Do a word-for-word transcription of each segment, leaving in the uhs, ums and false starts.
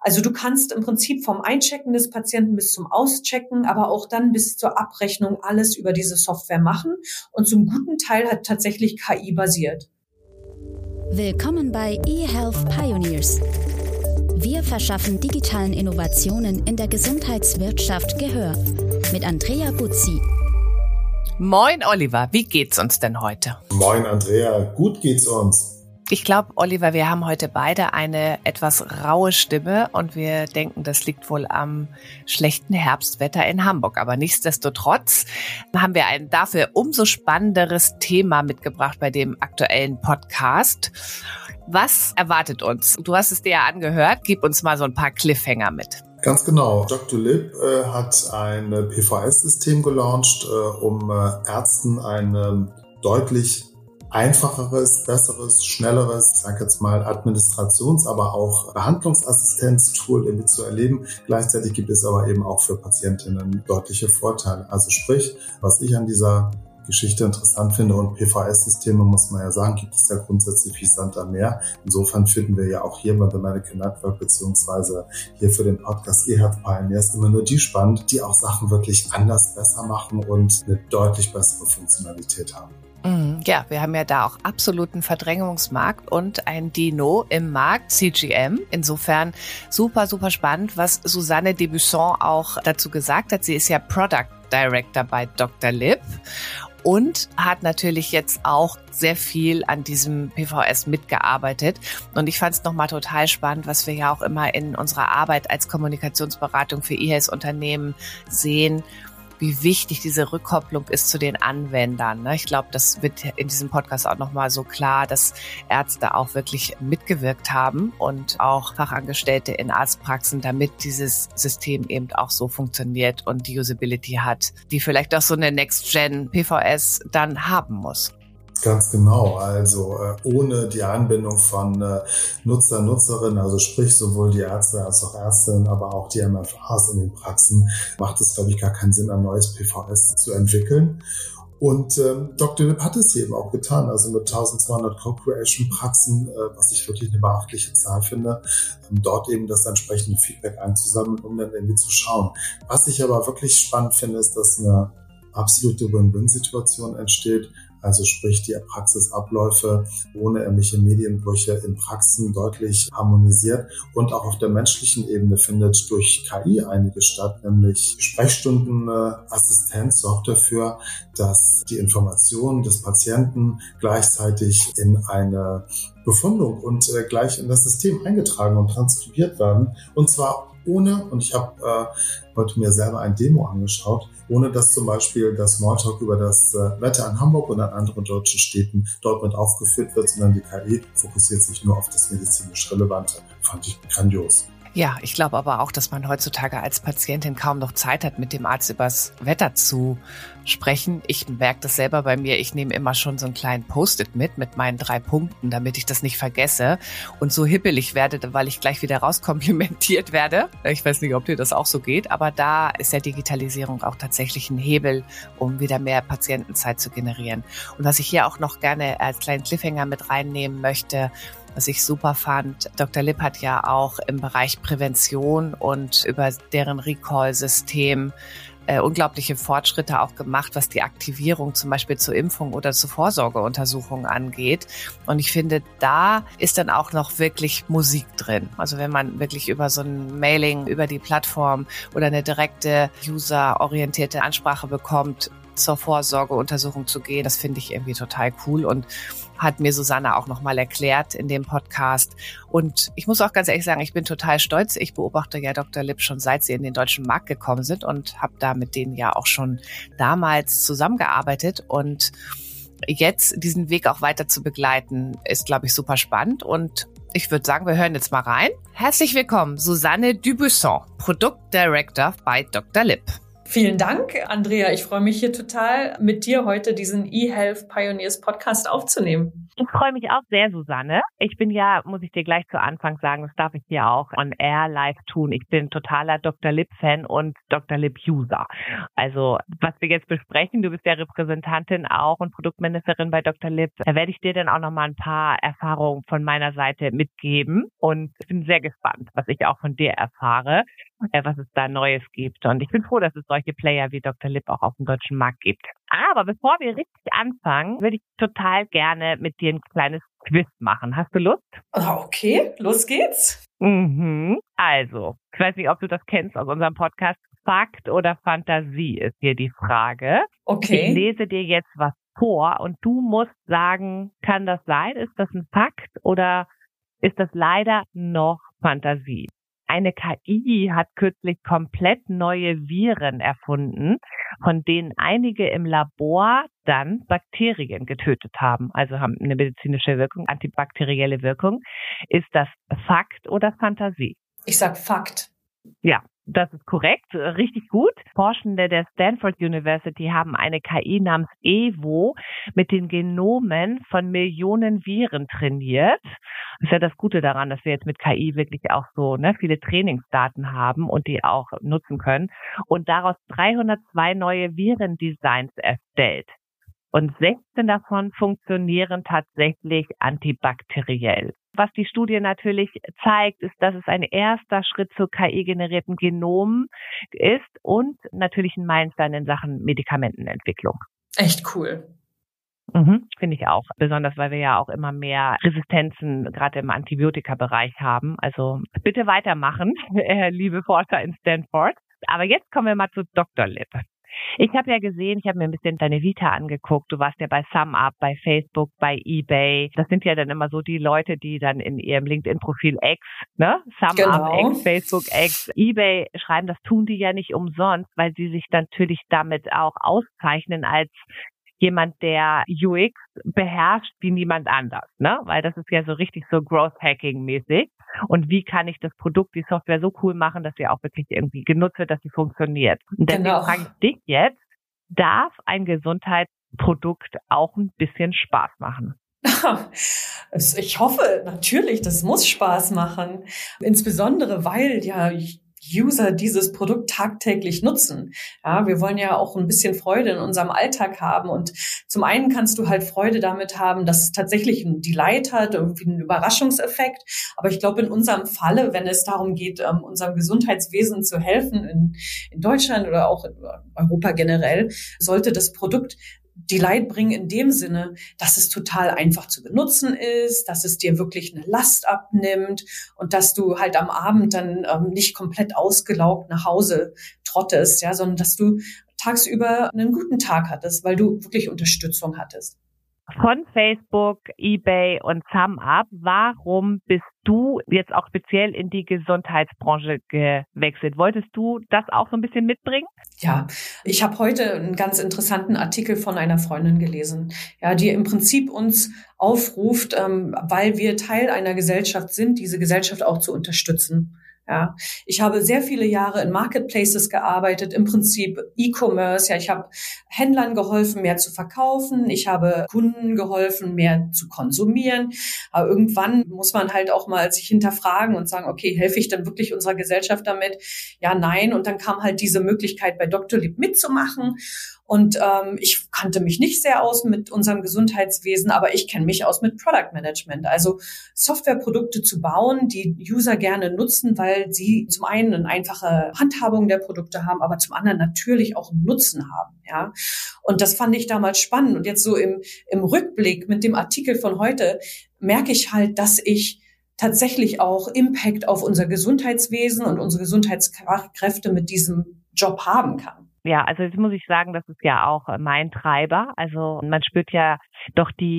Also du kannst im Prinzip vom Einchecken des Patienten bis zum Auschecken, aber auch dann bis zur Abrechnung alles über diese Software machen. Und zum guten Teil hat tatsächlich K I basiert. Willkommen bei eHealth Pioneers. Wir verschaffen digitalen Innovationen in der Gesundheitswirtschaft Gehör. Mit Andrea Buzzi. Moin Oliver, wie geht's uns denn heute? Moin Andrea, gut geht's uns. Ich glaube, Oliver, wir haben heute beide eine etwas raue Stimme und wir denken, das liegt wohl am schlechten Herbstwetter in Hamburg. Aber nichtsdestotrotz haben wir ein dafür umso spannenderes Thema mitgebracht bei dem aktuellen Podcast. Was erwartet uns? Du hast es dir ja angehört. Gib uns mal so ein paar Cliffhanger mit. Ganz genau. Dr. Lip äh, hat ein P V S-System gelauncht, äh, um äh, Ärzten eine deutlich einfacheres, besseres, schnelleres, ich sage jetzt mal Administrations-, aber auch Behandlungsassistenz-Tool irgendwie zu erleben. Gleichzeitig gibt es aber eben auch für Patientinnen deutliche Vorteile. Also sprich, was ich an dieser Geschichte interessant finde, und P V S-Systeme, muss man ja sagen, gibt es ja grundsätzlich wie Sand am Meer. Insofern finden wir ja auch hier bei The Medical Network beziehungsweise hier für den Podcast eHealth Pioneers immer nur die spannend, die auch Sachen wirklich anders besser machen und eine deutlich bessere Funktionalität haben. Ja, wir haben ja da auch absoluten Verdrängungsmarkt und ein Dino im Markt, C G M. Insofern super, super spannend, was Susanne Debusson auch dazu gesagt hat. Sie ist ja Product Director bei Doktor Lip und hat natürlich jetzt auch sehr viel an diesem P V S mitgearbeitet. Und ich fand es nochmal total spannend, was wir ja auch immer in unserer Arbeit als Kommunikationsberatung für eHealth-Unternehmen sehen, wie wichtig diese Rückkopplung ist zu den Anwendern. Ich glaube, das wird in diesem Podcast auch nochmal so klar, dass Ärzte auch wirklich mitgewirkt haben und auch Fachangestellte in Arztpraxen, damit dieses System eben auch so funktioniert und die Usability hat, die vielleicht auch so eine Next-Gen-P V S dann haben muss. Ganz genau, also äh, ohne die Anbindung von äh, Nutzer, Nutzerinnen, also sprich sowohl die Ärzte als auch Ärztinnen, aber auch die M F As in den Praxen, macht es, glaube ich, gar keinen Sinn, ein neues P V S zu entwickeln. Und ähm, Doktor Lip hat es eben auch getan, also mit zwölfhundert Co-Creation-Praxen, äh, was ich wirklich eine beachtliche Zahl finde, ähm, dort eben das entsprechende Feedback einzusammeln, um dann irgendwie zu schauen. Was ich aber wirklich spannend finde, ist, dass eine absolute Win-Win-Situation entsteht. Also sprich, die Praxisabläufe ohne irgendwelche Medienbrüche in Praxen deutlich harmonisiert und auch auf der menschlichen Ebene findet durch K I einiges statt, nämlich Sprechstundenassistenz sorgt dafür, dass die Informationen des Patienten gleichzeitig in eine Befundung und äh, gleich in das System eingetragen und transkribiert werden, und zwar ohne, und ich habe äh, heute mir selber ein Demo angeschaut, ohne dass zum Beispiel das Smalltalk über das äh, Wetter in Hamburg und an anderen deutschen Städten dort mit aufgeführt wird, sondern die K I fokussiert sich nur auf das medizinisch Relevante. Fand ich grandios. Ja, ich glaube aber auch, dass man heutzutage als Patientin kaum noch Zeit hat, mit dem Arzt übers Wetter zu sprechen. Ich merke das selber bei mir. Ich nehme immer schon so einen kleinen Post-it mit, mit meinen drei Punkten, damit ich das nicht vergesse und so hippelig werde, weil ich gleich wieder rauskomplimentiert werde. Ich weiß nicht, ob dir das auch so geht, aber da ist ja Digitalisierung auch tatsächlich ein Hebel, um wieder mehr Patientenzeit zu generieren. Und was ich hier auch noch gerne als kleinen Cliffhanger mit reinnehmen möchte, was ich super fand, Doktor Lip hat ja auch im Bereich Prävention und über deren Recall-System äh, unglaubliche Fortschritte auch gemacht, was die Aktivierung zum Beispiel zur Impfung oder zur Vorsorgeuntersuchung angeht. Und ich finde, da ist dann auch noch wirklich Musik drin. Also wenn man wirklich über so ein Mailing, über die Plattform oder eine direkte userorientierte Ansprache bekommt, zur Vorsorgeuntersuchung zu gehen, das finde ich irgendwie total cool und hat mir Susanne auch nochmal erklärt in dem Podcast. Und ich muss auch ganz ehrlich sagen, ich bin total stolz. Ich beobachte ja Doktor Lip schon seit sie in den deutschen Markt gekommen sind und habe da mit denen ja auch schon damals zusammengearbeitet. Und jetzt diesen Weg auch weiter zu begleiten, ist, glaube ich, super spannend. Und ich würde sagen, wir hören jetzt mal rein. Herzlich willkommen, Susanne Debusson, Product Director bei Doktor Lip. Vielen Dank, Andrea. Ich freue mich hier total, mit dir heute diesen eHealth Pioneers Podcast aufzunehmen. Ich freue mich auch sehr, Susanne. Ich bin ja, muss ich dir gleich zu Anfang sagen, das darf ich hier auch on air live tun. Ich bin totaler Doktor Lipp-Fan und Doktor Lipp-User. Also, was wir jetzt besprechen, du bist ja Repräsentantin auch und Produktmanagerin bei Doktor Lipp. Da werde ich dir dann auch nochmal ein paar Erfahrungen von meiner Seite mitgeben und bin sehr gespannt, was ich auch von dir erfahre, was es da Neues gibt. Und ich bin froh, dass es solche Player wie Doktor Lipp auch auf dem deutschen Markt gibt. Aber bevor wir richtig anfangen, würde ich total gerne mit dir ein kleines Quiz machen. Hast du Lust? Okay, los geht's. Mhm. Also, ich weiß nicht, ob du das kennst aus unserem Podcast. Fakt oder Fantasie ist hier die Frage. Okay. Ich lese dir jetzt was vor und du musst sagen, kann das sein? Ist das ein Fakt oder ist das leider noch Fantasie? Eine K I hat kürzlich komplett neue Viren erfunden, von denen einige im Labor dann Bakterien getötet haben, also haben eine medizinische Wirkung, antibakterielle Wirkung. Ist das Fakt oder Fantasie? Ich sag Fakt. Ja, das ist korrekt, richtig gut. Forschende der Stanford University haben eine K I namens Evo mit den Genomen von Millionen Viren trainiert. Das ist ja das Gute daran, dass wir jetzt mit K I wirklich auch so ne, viele Trainingsdaten haben und die auch nutzen können. Und daraus dreihundertzwei neue Virendesigns erstellt. Und sechzehn davon funktionieren tatsächlich antibakteriell. Was die Studie natürlich zeigt, ist, dass es ein erster Schritt zur K I-generierten Genomen ist und natürlich ein Meilenstein in Sachen Medikamentenentwicklung. Echt cool. Mhm, finde ich auch. Besonders, weil wir ja auch immer mehr Resistenzen gerade im Antibiotika-Bereich haben. Also bitte weitermachen, liebe Forscher in Stanford. Aber jetzt kommen wir mal zu Doktor Lipp. Ich habe ja gesehen, ich habe mir ein bisschen deine Vita angeguckt. Du warst ja bei SumUp, bei Facebook, bei eBay. Das sind ja dann immer so die Leute, die dann in ihrem LinkedIn-Profil X, ne? SumUp, genau. X, Facebook, X, eBay schreiben. Das tun die ja nicht umsonst, weil sie sich natürlich damit auch auszeichnen als jemand, der U X beherrscht wie niemand anders, ne? Weil das ist ja so richtig so Growth-Hacking-mäßig. Und wie kann ich das Produkt, die Software so cool machen, dass sie auch wirklich irgendwie genutzt wird, dass sie funktioniert? Und deswegen Genau. frage ich dich jetzt, darf ein Gesundheitsprodukt auch ein bisschen Spaß machen? Ich hoffe, natürlich, das muss Spaß machen. Insbesondere, weil ja User dieses Produkt tagtäglich nutzen. Ja, wir wollen ja auch ein bisschen Freude in unserem Alltag haben und zum einen kannst du halt Freude damit haben, dass es tatsächlich ein Delight hat, irgendwie einen Überraschungseffekt. Aber ich glaube, in unserem Falle, wenn es darum geht, unserem Gesundheitswesen zu helfen in, in Deutschland oder auch in Europa generell, sollte das Produkt Delight bringen in dem Sinne, dass es total einfach zu benutzen ist, dass es dir wirklich eine Last abnimmt und dass du halt am Abend dann ähm, nicht komplett ausgelaugt nach Hause trottest, ja, sondern dass du tagsüber einen guten Tag hattest, weil du wirklich Unterstützung hattest. Von Facebook, eBay und SumUp, warum bist du jetzt auch speziell in die Gesundheitsbranche gewechselt? Wolltest du das auch so ein bisschen mitbringen? Ja, ich habe heute einen ganz interessanten Artikel von einer Freundin gelesen, ja, die im Prinzip uns aufruft, ähm, weil wir Teil einer Gesellschaft sind, diese Gesellschaft auch zu unterstützen. Ja, ich habe sehr viele Jahre in Marketplaces gearbeitet, im Prinzip E-Commerce. Ja, ich habe Händlern geholfen, mehr zu verkaufen. Ich habe Kunden geholfen, mehr zu konsumieren. Aber irgendwann muss man halt auch mal sich hinterfragen und sagen, okay, helfe ich denn wirklich unserer Gesellschaft damit? Ja, nein. Und dann kam halt diese Möglichkeit, bei Doktor Lipp mitzumachen. Und ähm, ich kannte mich nicht sehr aus mit unserem Gesundheitswesen, aber ich kenne mich aus mit Product Management. Also Softwareprodukte zu bauen, die User gerne nutzen, weil sie zum einen eine einfache Handhabung der Produkte haben, aber zum anderen natürlich auch einen Nutzen haben. Ja, und das fand ich damals spannend. Und jetzt so im, im Rückblick mit dem Artikel von heute merke ich halt, dass ich tatsächlich auch Impact auf unser Gesundheitswesen und unsere Gesundheitskräfte mit diesem Job haben kann. Ja, also jetzt muss ich sagen, das ist ja auch mein Treiber. Also man spürt ja doch die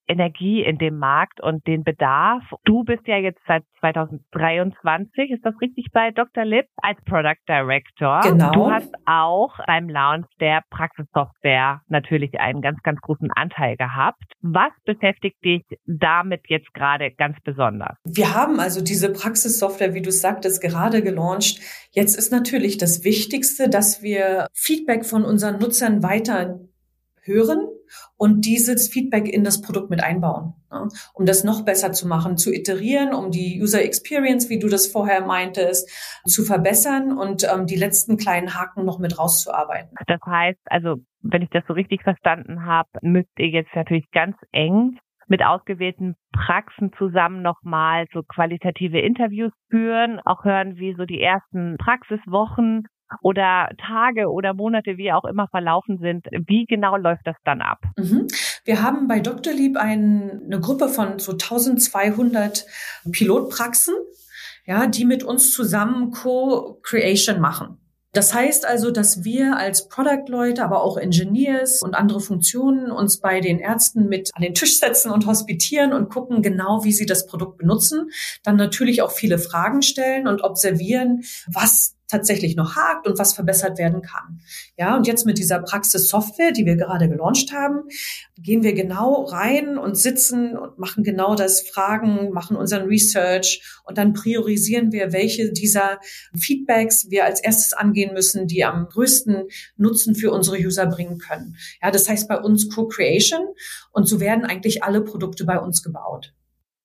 Energie in dem Markt und den Bedarf. Du bist ja jetzt seit zweitausenddreiundzwanzig, ist das richtig, bei Doktor Lipp als Product Director. Genau. Du hast auch beim Launch der Praxissoftware natürlich einen ganz, ganz großen Anteil gehabt. Was beschäftigt dich damit jetzt gerade ganz besonders? Wir haben also diese Praxissoftware, wie du sagtest, gerade gelauncht. Jetzt ist natürlich das Wichtigste, dass wir Feedback von unseren Nutzern weiter hören und dieses Feedback in das Produkt mit einbauen, ja, um das noch besser zu machen, zu iterieren, um die User Experience, wie du das vorher meintest, zu verbessern und ähm, die letzten kleinen Haken noch mit rauszuarbeiten. Das heißt, also wenn ich das so richtig verstanden habe, müsst ihr jetzt natürlich ganz eng mit ausgewählten Praxen zusammen nochmal so qualitative Interviews führen, auch hören, wie so die ersten Praxiswochen oder Tage oder Monate, wie auch immer verlaufen sind. Wie genau läuft das dann ab? Mhm. Wir haben bei Doktor Lieb ein, eine Gruppe von so zwölfhundert Pilotpraxen, ja, die mit uns zusammen Co-Creation machen. Das heißt also, dass wir als Product-Leute, aber auch Engineers und andere Funktionen uns bei den Ärzten mit an den Tisch setzen und hospitieren und gucken genau, wie sie das Produkt benutzen. Dann natürlich auch viele Fragen stellen und observieren, was tatsächlich noch hakt und was verbessert werden kann. Ja, und jetzt mit dieser Praxissoftware, die wir gerade gelauncht haben, gehen wir genau rein und sitzen und machen genau das, Fragen, machen unseren Research und dann priorisieren wir, welche dieser Feedbacks wir als erstes angehen müssen, die am größten Nutzen für unsere User bringen können. Ja, das heißt bei uns Co-Creation und so werden eigentlich alle Produkte bei uns gebaut.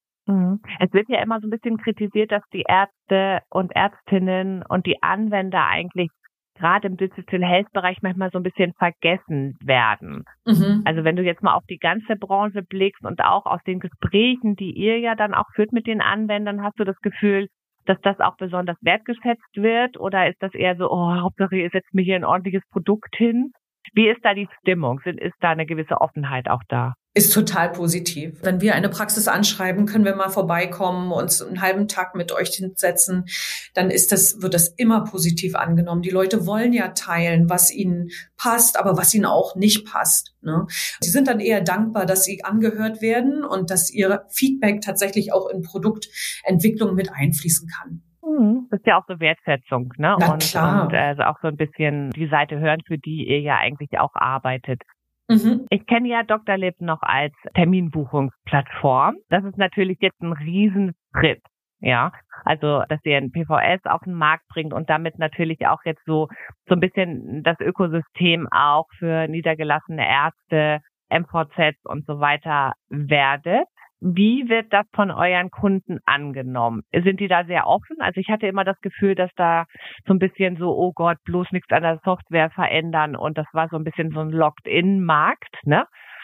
Es wird ja immer so ein bisschen kritisiert, dass die Ärzte und Ärztinnen und die Anwender eigentlich gerade im Digital Health Bereich manchmal so ein bisschen vergessen werden. Mhm. Also wenn du jetzt mal auf die ganze Branche blickst und auch aus den Gesprächen, die ihr ja dann auch führt mit den Anwendern, hast du das Gefühl, dass das auch besonders wertgeschätzt wird? Oder ist das eher so, oh, Hauptsache ihr setzt mir hier ein ordentliches Produkt hin? Wie ist da die Stimmung? Ist da eine gewisse Offenheit auch da? Ist total positiv. Wenn wir eine Praxis anschreiben, können wir mal vorbeikommen, uns einen halben Tag mit euch hinsetzen, dann ist das, wird das immer positiv angenommen. Die Leute wollen ja teilen, was ihnen passt, aber was ihnen auch nicht passt, ne? Sie sind dann eher dankbar, dass sie angehört werden und dass ihr Feedback tatsächlich auch in Produktentwicklung mit einfließen kann. Das ist ja auch so Wertschätzung, ne? Na, und, klar. und also auch so ein bisschen die Seite hören, für die ihr ja eigentlich auch arbeitet. Mhm. Ich kenne ja Doktor Lipp noch als Terminbuchungsplattform. Das ist natürlich jetzt ein Riesenschritt, ja. Also, dass ihr ein P V S auf den Markt bringt und damit natürlich auch jetzt so, so ein bisschen das Ökosystem auch für niedergelassene Ärzte, M V Zs und so weiter werdet. Wie wird das von euren Kunden angenommen? Sind die da sehr offen? Also ich hatte immer das Gefühl, dass da so ein bisschen so, oh Gott, bloß nichts an der Software verändern. Und das war so ein bisschen so ein Locked-in-Markt, ne,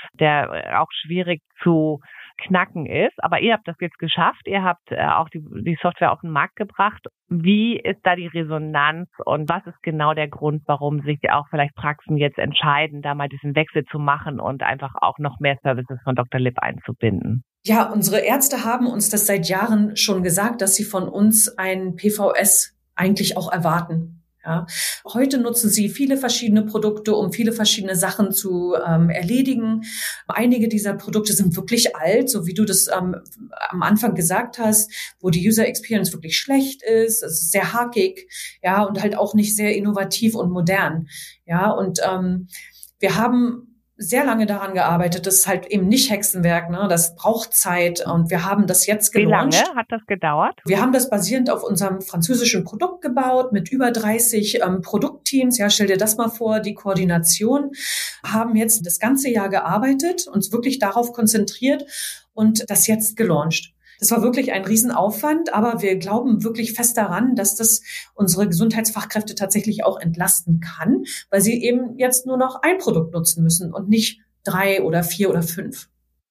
der auch schwierig zu knacken ist. Aber ihr habt das jetzt geschafft. Ihr habt auch die, die Software auf den Markt gebracht. Wie ist da die Resonanz und was ist genau der Grund, warum sich auch vielleicht Praxen jetzt entscheiden, da mal diesen Wechsel zu machen und einfach auch noch mehr Services von Doktor Lipp einzubinden? Ja, unsere Ärzte haben uns das seit Jahren schon gesagt, dass sie von uns ein P V S eigentlich auch erwarten. Ja. Heute nutzen sie viele verschiedene Produkte, um viele verschiedene Sachen zu ähm, erledigen. Einige dieser Produkte sind wirklich alt, so wie du das ähm, am Anfang gesagt hast, wo die User Experience wirklich schlecht ist. Es ist sehr hakig, ja, und halt auch nicht sehr innovativ und modern. Ja, und ähm, wir haben sehr lange daran gearbeitet. Das ist halt eben nicht Hexenwerk, ne? Das braucht Zeit und wir haben das jetzt gelauncht. Wie lange hat das gedauert? Wir haben das basierend auf unserem französischen Produkt gebaut mit über dreißig ähm, Produktteams. Ja, stell dir das mal vor, die Koordination. Haben jetzt das ganze Jahr gearbeitet, uns wirklich darauf konzentriert und das jetzt gelauncht. Das war wirklich ein Riesenaufwand, aber wir glauben wirklich fest daran, dass das unsere Gesundheitsfachkräfte tatsächlich auch entlasten kann, weil sie eben jetzt nur noch ein Produkt nutzen müssen und nicht drei oder vier oder fünf.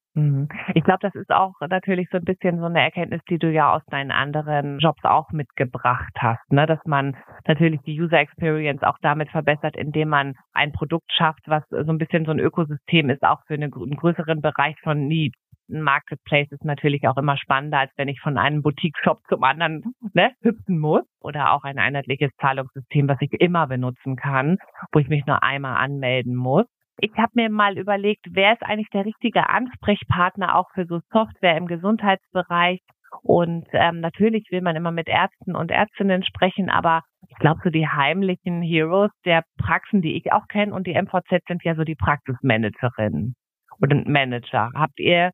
Ich glaube, das ist auch natürlich so ein bisschen so eine Erkenntnis, die du ja aus deinen anderen Jobs auch mitgebracht hast, ne? Dass man natürlich die User Experience auch damit verbessert, indem man ein Produkt schafft, was so ein bisschen so ein Ökosystem ist, auch für eine, einen größeren Bereich von Needs. Ein Marketplace ist natürlich auch immer spannender, als wenn ich von einem Boutique-Shop zum anderen, ne, hüpfen muss. Oder auch ein einheitliches Zahlungssystem, was ich immer benutzen kann, wo ich mich nur einmal anmelden muss. Ich habe mir mal überlegt, wer ist eigentlich der richtige Ansprechpartner auch für so Software im Gesundheitsbereich? Und ähm, natürlich will man immer mit Ärzten und Ärztinnen sprechen, aber ich glaube, so die heimlichen Heroes der Praxen, die ich auch kenne und die M V Z sind ja so die Praxismanagerinnen und Manager. Habt ihr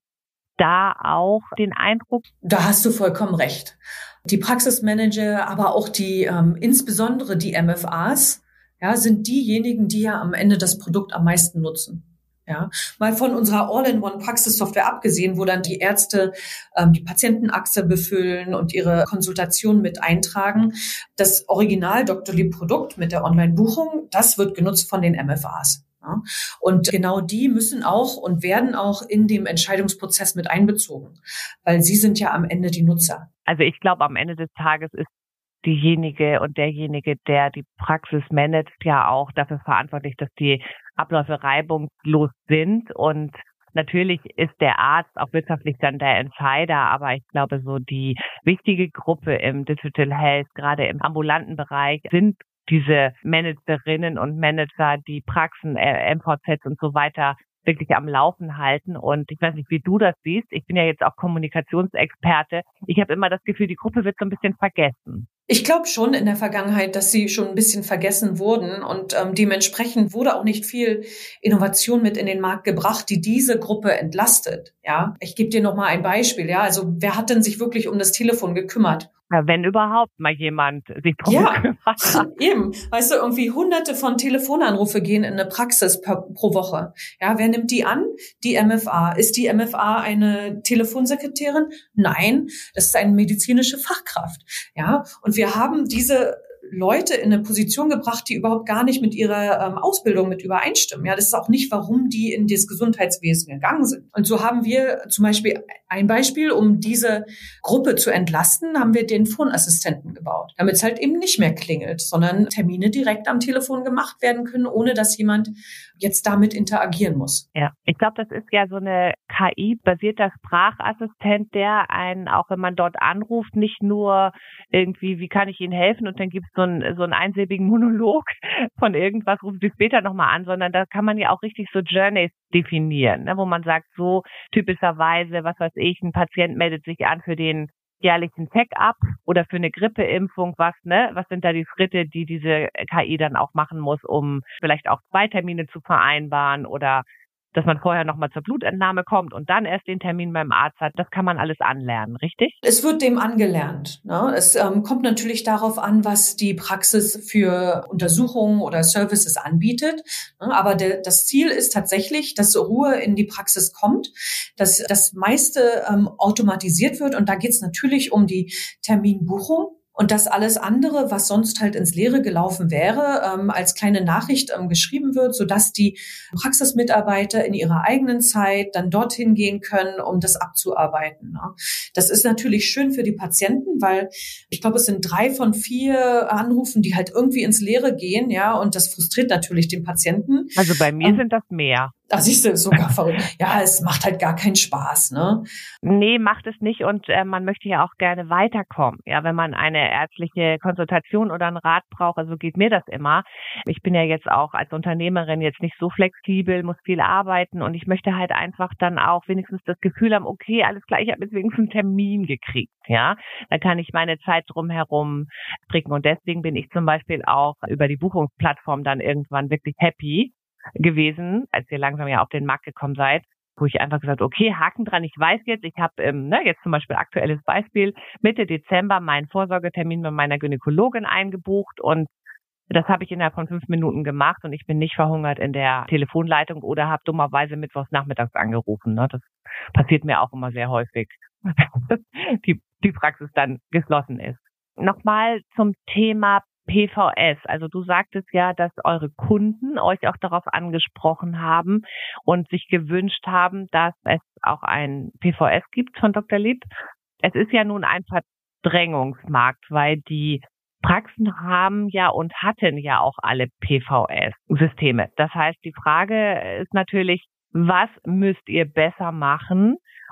da auch den Eindruck? Da hast du vollkommen recht. Die Praxismanager, aber auch die, ähm, insbesondere die M F As, ja, sind diejenigen, die ja am Ende das Produkt am meisten nutzen. Ja, mal von unserer All-in-One-Praxissoftware abgesehen, wo dann die Ärzte ähm, die Patientenakte befüllen und ihre Konsultation mit eintragen. Das Original Doctolib-Produkt mit der Online-Buchung, das wird genutzt von den M F As. Ja, und genau die müssen auch und werden auch in dem Entscheidungsprozess mit einbezogen, weil sie sind ja am Ende die Nutzer. Also ich glaube, am Ende des Tages ist diejenige und derjenige, der die Praxis managt, ja auch dafür verantwortlich, dass die Abläufe reibungslos sind. Und natürlich ist der Arzt auch wirtschaftlich dann der Entscheider, aber ich glaube, so die wichtige Gruppe im Digital Health, gerade im ambulanten Bereich, sind diese Managerinnen und Manager, die Praxen, äh, M V Zs und so weiter wirklich am Laufen halten. Und ich weiß nicht, wie du das siehst. Ich bin ja jetzt auch Kommunikationsexperte. Ich habe immer das Gefühl, die Gruppe wird so ein bisschen vergessen. Ich glaube schon in der Vergangenheit, dass sie schon ein bisschen vergessen wurden und ähm, dementsprechend wurde auch nicht viel Innovation mit in den Markt gebracht, die diese Gruppe entlastet. Ja, ich gebe dir noch mal ein Beispiel. Ja, also wer hat denn sich wirklich um das Telefon gekümmert? Ja, wenn überhaupt mal jemand sich drum ja, gekümmert hat. Eben. Weißt du, irgendwie hunderte von Telefonanrufe gehen in eine Praxis per, pro Woche. Ja, wer nimmt die an? Die M F A. Ist die M F A eine Telefonsekretärin? Nein, das ist eine medizinische Fachkraft. Ja, und wir haben diese Leute in eine Position gebracht, die überhaupt gar nicht mit ihrer ähm, Ausbildung mit übereinstimmen. Ja, das ist auch nicht, warum die in das Gesundheitswesen gegangen sind. Und so haben wir zum Beispiel ein Beispiel, um diese Gruppe zu entlasten, haben wir den Phonassistenten gebaut, damit es halt eben nicht mehr klingelt, sondern Termine direkt am Telefon gemacht werden können, ohne dass jemand jetzt damit interagieren muss. Ja, ich glaube, das ist ja so eine K I-basierter Sprachassistent, der einen, auch wenn man dort anruft, nicht nur irgendwie, wie kann ich Ihnen helfen? Und dann gibt es so einen, so einen einsilbigen Monolog von irgendwas, rufen Sie später nochmal an, sondern da kann man ja auch richtig so Journeys definieren, ne, wo man sagt, so typischerweise, was weiß ich, ein Patient meldet sich an für den jährlichen Check-up oder für eine Grippeimpfung, was, ne, was sind da die Schritte, die diese K I dann auch machen muss, um vielleicht auch zwei Termine zu vereinbaren oder dass man vorher nochmal zur Blutentnahme kommt und dann erst den Termin beim Arzt hat. Das kann man alles anlernen, richtig? Es wird dem angelernt. Ne? Es ähm, kommt natürlich darauf an, was die Praxis für Untersuchungen oder Services anbietet. Ne? Aber de, das Ziel ist tatsächlich, dass Ruhe in die Praxis kommt, dass das meiste ähm, automatisiert wird. Und da geht es natürlich um die Terminbuchung. Und dass alles andere, was sonst halt ins Leere gelaufen wäre, ähm, als kleine Nachricht ähm, geschrieben wird, sodass die Praxismitarbeiter in ihrer eigenen Zeit dann dorthin gehen können, um das abzuarbeiten. Ne? Das ist natürlich schön für die Patienten, weil ich glaube, es sind drei von vier Anrufen, die halt irgendwie ins Leere gehen, ja, und das frustriert natürlich den Patienten. Also bei mir ähm, sind das mehr. Ach, siehst du, sogar verrückt. Ja, es macht halt gar keinen Spaß, ne? Nee, macht es nicht und äh, man möchte ja auch gerne weiterkommen. Ja, wenn man eine ärztliche Konsultation oder einen Rat braucht, also geht mir das immer. Ich bin ja jetzt auch als Unternehmerin jetzt nicht so flexibel, muss viel arbeiten und ich möchte halt einfach dann auch wenigstens das Gefühl haben, okay, alles klar, ich habe jetzt wenigstens einen Termin gekriegt, ja. Da kann ich meine Zeit drumherum stricken und deswegen bin ich zum Beispiel auch über die Buchungsplattform dann irgendwann wirklich happy gewesen, als ihr langsam ja auf den Markt gekommen seid, wo ich einfach gesagt, okay, Haken dran, ich weiß jetzt, ich habe ähm, ne, jetzt zum Beispiel aktuelles Beispiel, Mitte Dezember meinen Vorsorgetermin bei meiner Gynäkologin eingebucht und das habe ich innerhalb von fünf Minuten gemacht und ich bin nicht verhungert in der Telefonleitung oder habe dummerweise mittwochs nachmittags angerufen. Ne? Das passiert mir auch immer sehr häufig, dass die, die Praxis dann geschlossen ist. Nochmal zum Thema P V S. Also du sagtest ja, dass eure Kunden euch auch darauf angesprochen haben und sich gewünscht haben, dass es auch ein P V S gibt von Doctolib. Es ist ja nun ein Verdrängungsmarkt, weil die Praxen haben ja und hatten ja auch alle P V S-Systeme. Das heißt, die Frage ist natürlich, was müsst ihr besser machen,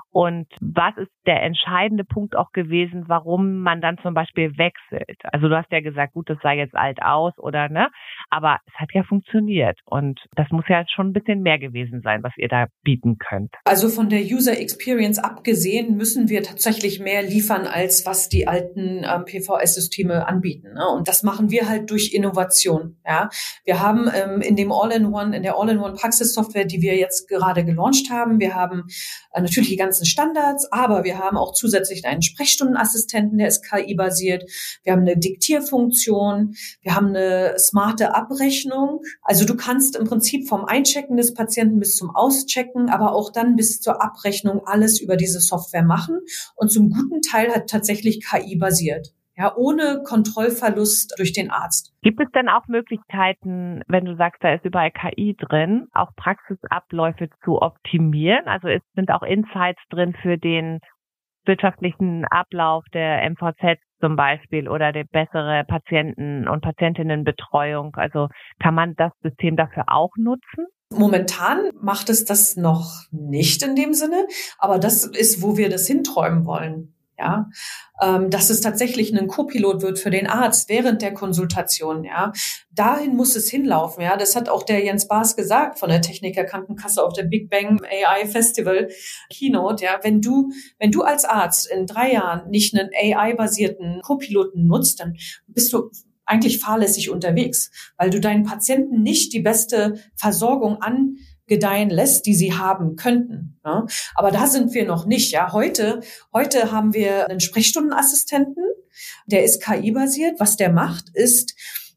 Und was ist der entscheidende Punkt auch gewesen, warum man dann zum Beispiel wechselt? Also du hast ja gesagt, gut, das sah jetzt alt aus oder ne, aber es hat ja funktioniert und das muss ja schon ein bisschen mehr gewesen sein, was ihr da bieten könnt. Also von der User Experience abgesehen müssen wir tatsächlich mehr liefern, als was die alten ähm, P V S-Systeme anbieten. Ne? Und das machen wir halt durch Innovation. Ja, wir haben ähm, in dem All-in-One, in der All-in-One-Praxissoftware, die wir jetzt gerade gelauncht haben, wir haben äh, natürlich die ganzen Standards, aber wir haben auch zusätzlich einen Sprechstundenassistenten, der ist K I-basiert. Wir haben eine Diktierfunktion, wir haben eine smarte Abrechnung. Also du kannst im Prinzip vom Einchecken des Patienten bis zum Auschecken, aber auch dann bis zur Abrechnung alles über diese Software machen. Und zum guten Teil hat tatsächlich K I basiert. Ja, ohne Kontrollverlust durch den Arzt. Gibt es denn auch Möglichkeiten, wenn du sagst, da ist überall K I drin, auch Praxisabläufe zu optimieren? Also es sind auch Insights drin für den wirtschaftlichen Ablauf der M V Z zum Beispiel oder die bessere Patienten- und Patientinnenbetreuung. Also kann man das System dafür auch nutzen? Momentan macht es das noch nicht in dem Sinne, aber das ist, wo wir das hinträumen wollen. Ja, ähm, dass es tatsächlich ein Co-Pilot wird für den Arzt während der Konsultation. Ja, dahin muss es hinlaufen. Ja, das hat auch der Jens Baas gesagt von der Techniker Krankenkasse auf der Big Bang A I Festival Keynote. Ja, wenn du, wenn du als Arzt in drei Jahren nicht einen A I-basierten Co-Piloten nutzt, dann bist du eigentlich fahrlässig unterwegs, weil du deinen Patienten nicht die beste Versorgung an gedeihen lässt, die sie haben könnten. Ja. Aber da sind wir noch nicht. Ja, heute, heute haben wir einen Sprechstundenassistenten, der ist K I-basiert. Was der macht, ist,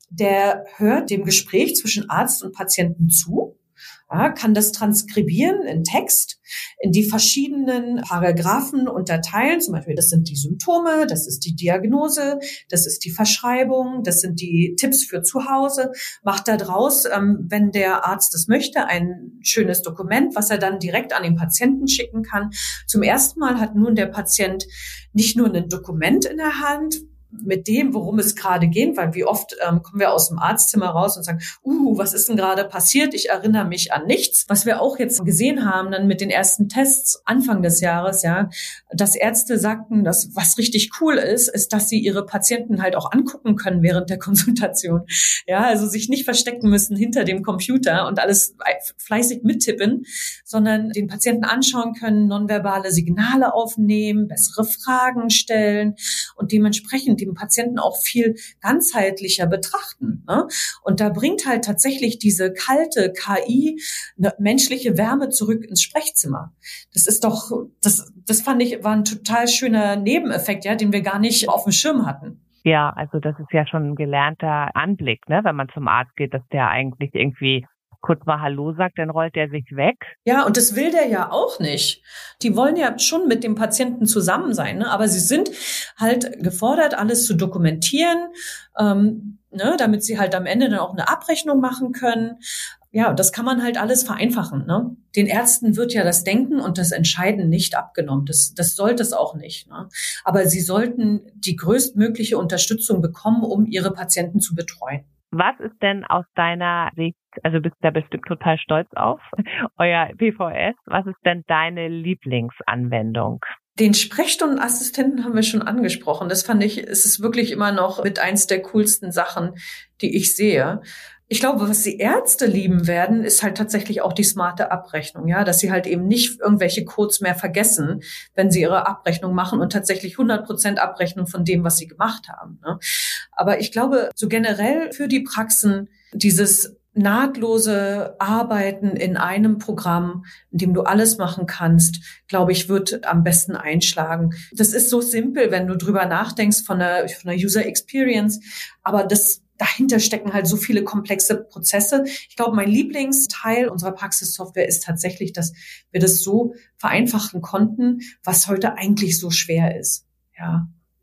der hört dem Gespräch zwischen Arzt und Patienten zu, ja, kann das transkribieren in Text, in die verschiedenen Paragraphen unterteilen. Zum Beispiel, das sind die Symptome, das ist die Diagnose, das ist die Verschreibung, das sind die Tipps für zu Hause. Macht da draus, ähm, wenn der Arzt es möchte, ein schönes Dokument, was er dann direkt an den Patienten schicken kann. Zum ersten Mal hat nun der Patient nicht nur ein Dokument in der Hand, mit dem, worum es gerade geht, weil wie oft ähm, kommen wir aus dem Arztzimmer raus und sagen, uh, was ist denn gerade passiert? Ich erinnere mich an nichts. Was wir auch jetzt gesehen haben, dann mit den ersten Tests Anfang des Jahres, ja, dass Ärzte sagten, dass was richtig cool ist, ist, dass sie ihre Patienten halt auch angucken können während der Konsultation. Ja, also sich nicht verstecken müssen hinter dem Computer und alles fleißig mittippen, sondern den Patienten anschauen können, nonverbale Signale aufnehmen, bessere Fragen stellen und dementsprechend den Patienten auch viel ganzheitlicher betrachten. Ne? Und da bringt halt tatsächlich diese kalte K I eine menschliche Wärme zurück ins Sprechzimmer. Das ist doch, das, das fand ich, war ein total schöner Nebeneffekt, ja, den wir gar nicht auf dem Schirm hatten. Ja, also das ist ja schon ein gelernter Anblick, ne, wenn man zum Arzt geht, dass der eigentlich irgendwie kurz mal Hallo sagt, dann rollt der sich weg. Ja, und das will der ja auch nicht. Die wollen ja schon mit dem Patienten zusammen sein, ne? Aber sie sind halt gefordert, alles zu dokumentieren, ähm, ne? Damit sie halt am Ende dann auch eine Abrechnung machen können. Ja, das kann man halt alles vereinfachen. Ne? Den Ärzten wird ja das Denken und das Entscheiden nicht abgenommen. Das, das sollte es auch nicht. Ne? Aber sie sollten die größtmögliche Unterstützung bekommen, um ihre Patienten zu betreuen. Was ist denn aus deiner Sicht, also du bist da bestimmt total stolz auf, euer P V S, was ist denn deine Lieblingsanwendung? Den Sprechstundenassistenten haben wir schon angesprochen. Das fand ich, es ist wirklich immer noch mit eins der coolsten Sachen, die ich sehe. Ich glaube, was die Ärzte lieben werden, ist halt tatsächlich auch die smarte Abrechnung, ja, dass sie halt eben nicht irgendwelche Codes mehr vergessen, wenn sie ihre Abrechnung machen und tatsächlich hundert Prozent Abrechnung von dem, was sie gemacht haben. Ne? Aber ich glaube, so generell für die Praxen dieses nahtlose Arbeiten in einem Programm, in dem du alles machen kannst, glaube ich, wird am besten einschlagen. Das ist so simpel, wenn du drüber nachdenkst von der, von der User Experience, aber das dahinter stecken halt so viele komplexe Prozesse. Ich glaube, mein Lieblingsteil unserer Praxissoftware ist tatsächlich, dass wir das so vereinfachen konnten, was heute eigentlich so schwer ist. Ja.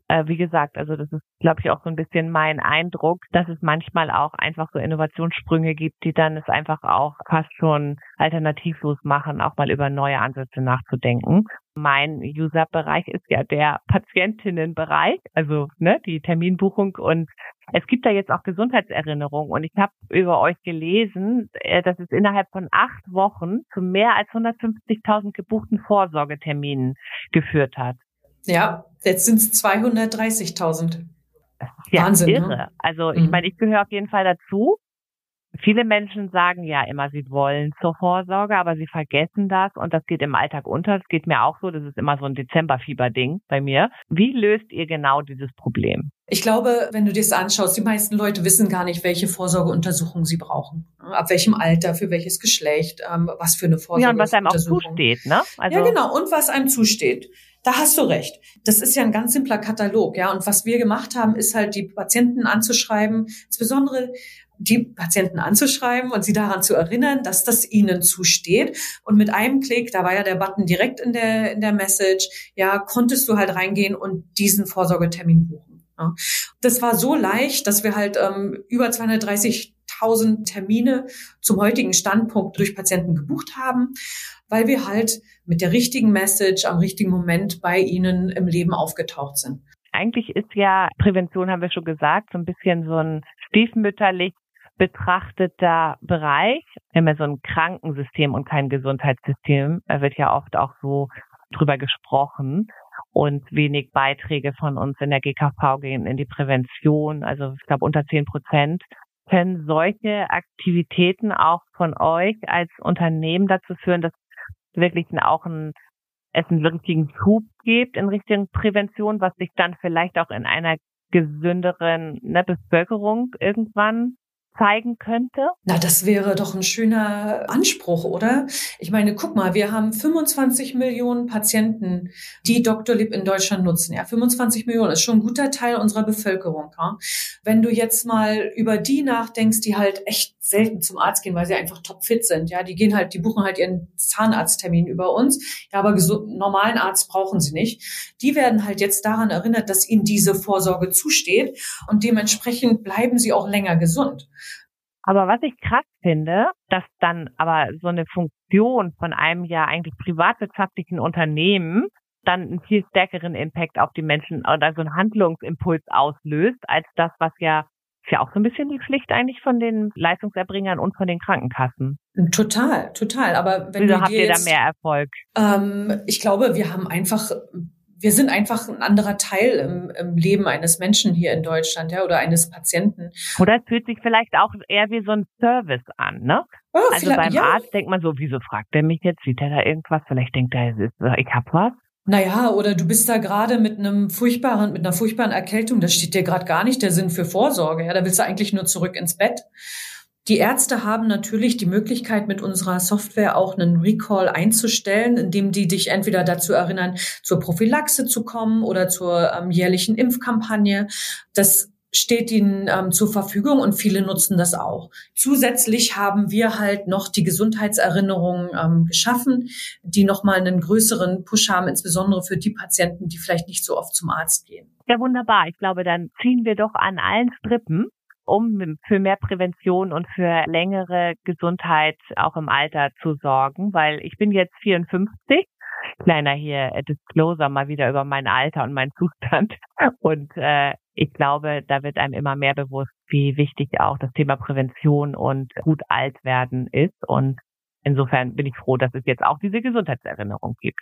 Äh, wie gesagt, also das ist, glaube ich, auch so ein bisschen mein Eindruck, dass es manchmal auch einfach so Innovationssprünge gibt, die dann es einfach auch fast schon alternativlos machen, auch mal über neue Ansätze nachzudenken. Mein User-Bereich ist ja der Patientinnenbereich, also ne, die Terminbuchung, und es gibt da jetzt auch Gesundheitserinnerungen, und ich habe über euch gelesen, dass es innerhalb von acht Wochen zu mehr als hundertfünfzigtausend gebuchten Vorsorgeterminen geführt hat. Ja, jetzt sind es zweihundertdreißigtausend. Ja, Wahnsinn, irre. ne? Also ich Mhm. meine, ich gehöre auf jeden Fall dazu. Viele Menschen sagen ja immer, sie wollen zur Vorsorge, aber sie vergessen das, und das geht im Alltag unter. Das geht mir auch so. Das ist immer so ein Dezemberfieber-Ding bei mir. Wie löst ihr genau dieses Problem? Ich glaube, wenn du dir das anschaust, die meisten Leute wissen gar nicht, welche Vorsorgeuntersuchungen sie brauchen. Ab welchem Alter, für welches Geschlecht, ähm, was für eine Vorsorgeuntersuchung. Ja, und was einem auch zusteht, ne? Also, ja, genau. Und was einem zusteht. Da hast du recht. Das ist ja ein ganz simpler Katalog, ja. Und was wir gemacht haben, ist halt, die Patienten anzuschreiben, insbesondere die Patienten anzuschreiben und sie daran zu erinnern, dass das ihnen zusteht. Und mit einem Klick, da war ja der Button direkt in der, in der Message, ja, konntest du halt reingehen und diesen Vorsorgetermin buchen. Ja. Das war so leicht, dass wir halt ähm, über zweihundertdreißigtausend Termine zum heutigen Standpunkt durch Patienten gebucht haben, weil wir halt mit der richtigen Message am richtigen Moment bei ihnen im Leben aufgetaucht sind. Eigentlich ist ja Prävention, haben wir schon gesagt, so ein bisschen so ein stiefmütterlich betrachteter Bereich. Wir haben ja so ein Krankensystem und kein Gesundheitssystem. Da wird ja oft auch so drüber gesprochen. Und wenig Beiträge von uns in der G K V gehen in die Prävention. Also ich glaube unter zehn Prozent. Können solche Aktivitäten auch von euch als Unternehmen dazu führen, dass wirklich auch ein, es einen wirklichen Schub gibt in Richtung Prävention, was sich dann vielleicht auch in einer gesünderen ne, Bevölkerung irgendwann zeigen könnte? Na, das wäre doch ein schöner Anspruch, oder? Ich meine, guck mal, wir haben fünfundzwanzig Millionen Patienten, die Doctolib in Deutschland nutzen. Ja, fünfundzwanzig Millionen ist schon ein guter Teil unserer Bevölkerung. Ja? Wenn du jetzt mal über die nachdenkst, die halt echt selten zum Arzt gehen, weil sie einfach topfit sind. Ja, die gehen halt, die buchen halt ihren Zahnarzttermin über uns. Ja, aber gesund, normalen Arzt brauchen sie nicht. Die werden halt jetzt daran erinnert, dass ihnen diese Vorsorge zusteht, und dementsprechend bleiben sie auch länger gesund. Aber was ich krass finde, dass dann aber so eine Funktion von einem ja eigentlich privatwirtschaftlichen Unternehmen dann einen viel stärkeren Impact auf die Menschen oder so einen Handlungsimpuls auslöst, als das, was ja ist ja auch so ein bisschen die Pflicht eigentlich von den Leistungserbringern und von den Krankenkassen. Total, total. Aber wenn Wieso du habt dir ihr jetzt, da mehr Erfolg? Ähm, ich glaube, wir haben einfach, wir sind einfach ein anderer Teil im, im Leben eines Menschen hier in Deutschland, ja, oder eines Patienten. Oder es fühlt sich vielleicht auch eher wie so ein Service an, ne? Oh, also beim ja. Arzt denkt man so, wieso fragt der mich jetzt? Sieht er da irgendwas? Vielleicht denkt er, ich hab was. Naja, oder du bist da gerade mit einem furchtbaren, mit einer furchtbaren Erkältung, das steht dir gerade gar nicht der Sinn für Vorsorge, ja, da willst du eigentlich nur zurück ins Bett. Die Ärzte haben natürlich die Möglichkeit, mit unserer Software auch einen Recall einzustellen, indem die dich entweder dazu erinnern, zur Prophylaxe zu kommen oder zur ähm, jährlichen Impfkampagne. Das steht ihnen ähm, zur Verfügung, und viele nutzen das auch. Zusätzlich haben wir halt noch die Gesundheitserinnerungen ähm, geschaffen, die nochmal einen größeren Push haben, insbesondere für die Patienten, die vielleicht nicht so oft zum Arzt gehen. Ja, wunderbar. Ich glaube, dann ziehen wir doch an allen Strippen, um für mehr Prävention und für längere Gesundheit auch im Alter zu sorgen, weil ich bin jetzt vierundfünfzig. Kleiner hier äh, Disclosure mal wieder über mein Alter und meinen Zustand. Und äh, ich glaube, da wird einem immer mehr bewusst, wie wichtig auch das Thema Prävention und gut alt werden ist. Und insofern bin ich froh, dass es jetzt auch diese Gesundheitserinnerung gibt.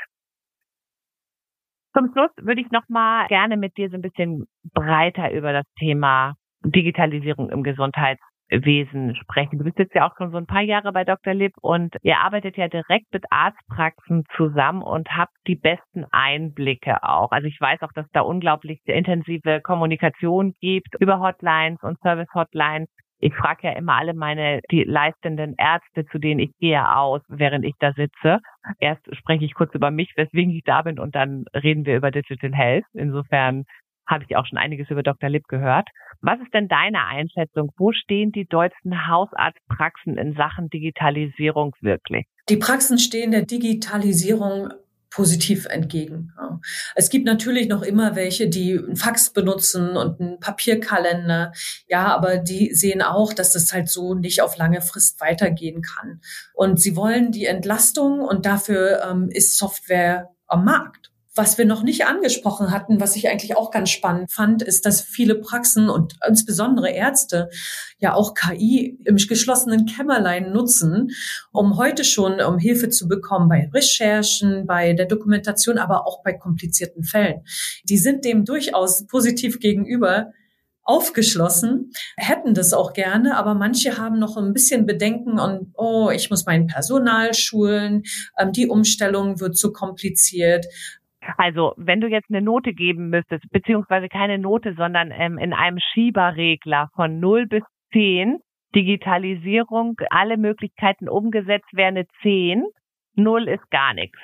Zum Schluss würde ich noch mal gerne mit dir so ein bisschen breiter über das Thema Digitalisierung im Gesundheitswesen sprechen. Du bist jetzt ja auch schon so ein paar Jahre bei Doctolib und ihr arbeitet ja direkt mit Arztpraxen zusammen und habt die besten Einblicke auch. Also ich weiß auch, dass da unglaublich intensive Kommunikation gibt über Hotlines und Service-Hotlines. Ich frage ja immer alle meine die leistenden Ärzte, zu denen ich gehe, aus, während ich da sitze. Erst spreche ich kurz über mich, weswegen ich da bin, und dann reden wir über Digital Health. Insofern habe ich auch schon einiges über Doctolib gehört. Was ist denn deine Einschätzung? Wo stehen die deutschen Hausarztpraxen in Sachen Digitalisierung wirklich? Die Praxen stehen der Digitalisierung positiv entgegen. Ja. Es gibt natürlich noch immer welche, die einen Fax benutzen und einen Papierkalender. Ja, aber die sehen auch, dass das halt so nicht auf lange Frist weitergehen kann. Und sie wollen die Entlastung und dafür ähm, ist Software am Markt. Was wir noch nicht angesprochen hatten, was ich eigentlich auch ganz spannend fand, ist, dass viele Praxen und insbesondere Ärzte ja auch K I im geschlossenen Kämmerlein nutzen, um heute schon um Hilfe zu bekommen bei Recherchen, bei der Dokumentation, aber auch bei komplizierten Fällen. Die sind dem durchaus positiv gegenüber aufgeschlossen, hätten das auch gerne, aber manche haben noch ein bisschen Bedenken und, oh, ich muss mein Personal schulen, ähm, die Umstellung wird zu kompliziert. Also, wenn du jetzt eine Note geben müsstest, beziehungsweise keine Note, sondern ähm, in einem Schieberregler von null bis zehn, Digitalisierung, alle Möglichkeiten umgesetzt, wäre eine zehn, null ist gar nichts.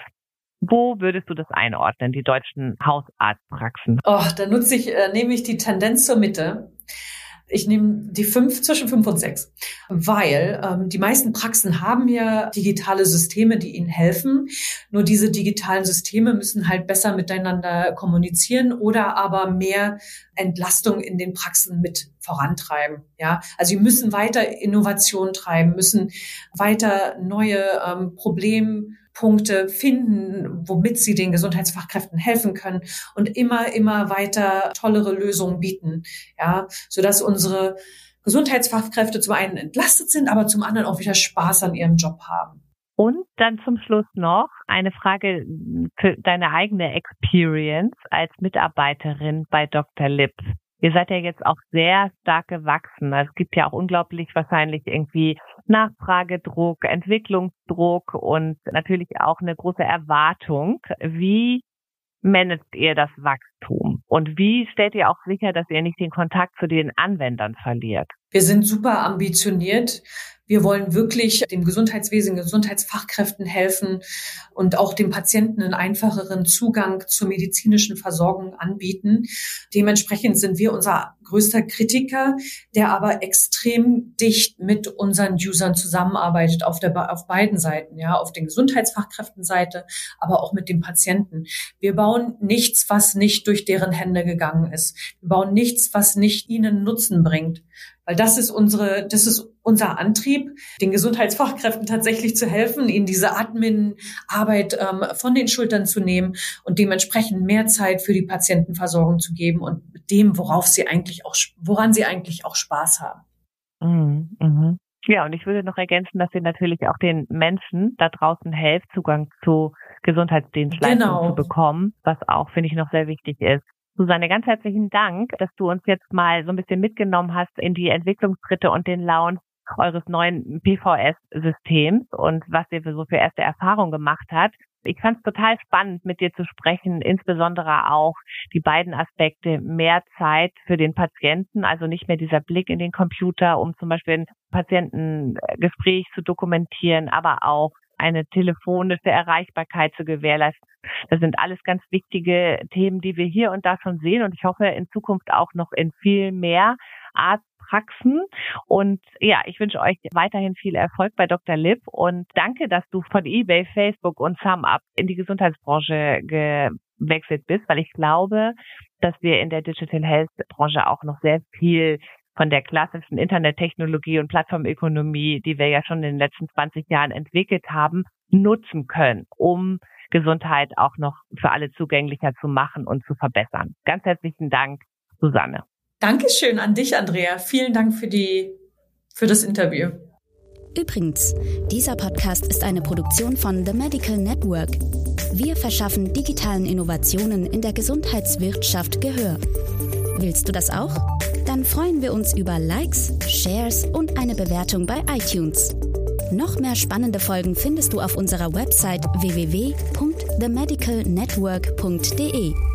Wo würdest du das einordnen, die deutschen Hausarztpraxen? Oh, da nutze ich, äh, nehme ich die Tendenz zur Mitte. Ich nehme die fünf, zwischen fünf und sechs, weil ähm, die meisten Praxen haben ja digitale Systeme, die ihnen helfen. Nur diese digitalen Systeme müssen halt besser miteinander kommunizieren oder aber mehr Entlastung in den Praxen mit vorantreiben. Ja, also sie müssen weiter Innovation treiben, müssen weiter neue ähm, Problempunkte finden, womit sie den Gesundheitsfachkräften helfen können und immer, immer weiter tollere Lösungen bieten. Ja, sodass unsere Gesundheitsfachkräfte zum einen entlastet sind, aber zum anderen auch wieder Spaß an ihrem Job haben. Und dann zum Schluss noch eine Frage für deine eigene Experience als Mitarbeiterin bei Doktor Lipp. Ihr seid ja jetzt auch sehr stark gewachsen. Also es gibt ja auch unglaublich wahrscheinlich irgendwie Nachfragedruck, Entwicklungsdruck und natürlich auch eine große Erwartung. Wie managt ihr das Wachstum? Und wie stellt ihr auch sicher, dass ihr nicht den Kontakt zu den Anwendern verliert? Wir sind super ambitioniert. Wir wollen wirklich dem Gesundheitswesen, Gesundheitsfachkräften helfen und auch dem Patienten einen einfacheren Zugang zur medizinischen Versorgung anbieten. Dementsprechend sind wir unser größter Kritiker, der aber extrem dicht mit unseren Usern zusammenarbeitet auf der, auf beiden Seiten, ja, auf den Gesundheitsfachkräftenseite, aber auch mit dem Patienten. Wir bauen nichts, was nicht durch deren Hände gegangen ist. Wir bauen nichts, was nicht ihnen Nutzen bringt. Weil das ist unsere, das ist unser Antrieb, den Gesundheitsfachkräften tatsächlich zu helfen, ihnen diese Admin-Arbeit ähm, von den Schultern zu nehmen und dementsprechend mehr Zeit für die Patientenversorgung zu geben und mit dem, worauf sie eigentlich auch, woran sie eigentlich auch Spaß haben. Mhm, mhm. Ja, und ich würde noch ergänzen, dass ihr natürlich auch den Menschen da draußen helft, Zugang zu Gesundheitsdienstleistungen genau. zu bekommen, was auch, finde ich, noch sehr wichtig ist. Susanne, ganz herzlichen Dank, dass du uns jetzt mal so ein bisschen mitgenommen hast in die Entwicklungsschritte und den Launch eures neuen P V S-Systems und was ihr so für erste Erfahrungen gemacht habt. Ich fand es total spannend, mit dir zu sprechen, insbesondere auch die beiden Aspekte, mehr Zeit für den Patienten, also nicht mehr dieser Blick in den Computer, um zum Beispiel ein Patientengespräch zu dokumentieren, aber auch eine telefonische Erreichbarkeit zu gewährleisten. Das sind alles ganz wichtige Themen, die wir hier und da schon sehen und ich hoffe in Zukunft auch noch in viel mehr Arztpraxen. Und ja, ich wünsche euch weiterhin viel Erfolg bei Doktor Lipp und danke, dass du von eBay, Facebook und SumUp in die Gesundheitsbranche gewechselt bist, weil ich glaube, dass wir in der Digital Health Branche auch noch sehr viel von der klassischen Internettechnologie und Plattformökonomie, die wir ja schon in den letzten zwanzig Jahren entwickelt haben, nutzen können, um Gesundheit auch noch für alle zugänglicher zu machen und zu verbessern. Ganz herzlichen Dank, Susanne. Dankeschön an dich, Andrea. Vielen Dank für die, für das Interview. Übrigens, dieser Podcast ist eine Produktion von The Medical Network. Wir verschaffen digitalen Innovationen in der Gesundheitswirtschaft Gehör. Willst du das auch? Dann freuen wir uns über Likes, Shares und eine Bewertung bei iTunes. Noch mehr spannende Folgen findest du auf unserer Website w w w punkt the medical network punkt d e.